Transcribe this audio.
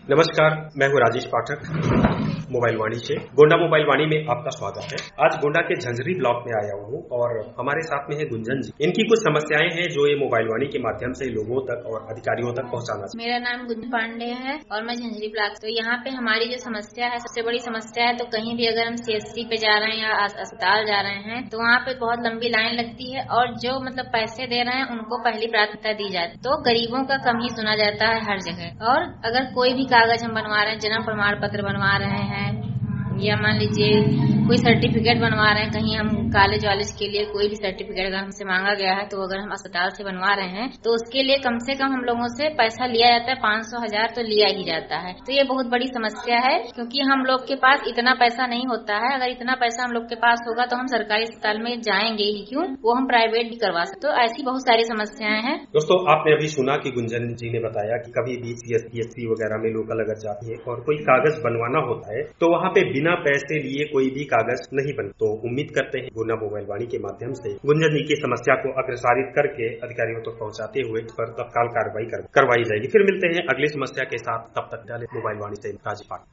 नमस्कार, मैं हूँ राजेश पाठक मोबाइल वाणी से। गोंडा मोबाइल वाणी में आपका स्वागत है। आज गोंडा के झंझरी ब्लॉक में आया हूँ और हमारे साथ में है गुंजन जी। इनकी कुछ समस्याएं हैं जो ये मोबाइल वाणी के माध्यम से लोगों तक और अधिकारियों तक पहुँचाना चाहिए। मेरा नाम गुंजन पांडे है और मैं झंझरी ब्लॉक। तो यहाँ पे हमारी जो समस्या है, सबसे बड़ी समस्या है, तो कहीं भी अगर हम CSC पे जा रहे हैं या अस्पताल जा रहे हैं तो वहाँ पे बहुत लंबी लाइन लगती है और जो मतलब पैसे दे रहे हैं उनको पहली प्राथमिकता दी जाती है। तो गरीबों का कम ही सुना जाता है हर जगह। और अगर कोई भी कागज हम बनवा रहे हैं, जन्म प्रमाण पत्र बनवा रहे हैं या मान लीजिए कोई सर्टिफिकेट बनवा रहे हैं, कहीं हम कॉलेज वालेज के लिए कोई भी सर्टिफिकेट अगर हमसे मांगा गया है, तो अगर हम अस्पताल से बनवा रहे हैं तो उसके लिए कम से कम हम लोगों से पैसा लिया जाता है, 500,000 तो लिया ही जाता है। तो ये बहुत बड़ी समस्या है क्योंकि हम लोग के पास इतना पैसा नहीं होता है। अगर इतना पैसा हम लोग के पास होगा तो हम सरकारी अस्पताल में जाएंगे ही क्यों, वो हम प्राइवेट भी करवा सकते। तो ऐसी बहुत सारी समस्याएं हैं। दोस्तों, आपने अभी सुना कि गुंजन जी ने बताया कि कभी भी CSC वगैरह में लोकल अगर जाती है और कोई कागज बनवाना होता है तो वहाँ पे बिना पैसे लिए कोई भी कागज नहीं बन। तो उम्मीद करते हैं गोंडा मोबाइल वाणी के माध्यम से गुंजन जी की समस्या को अग्रसारित करके अधिकारियों तक पहुँचाते हुए इस पर तत्काल कार्रवाई करवाई जाएगी। फिर मिलते हैं अगली समस्या के साथ, तब तक डाले मोबाइल वाणी से राजपाल।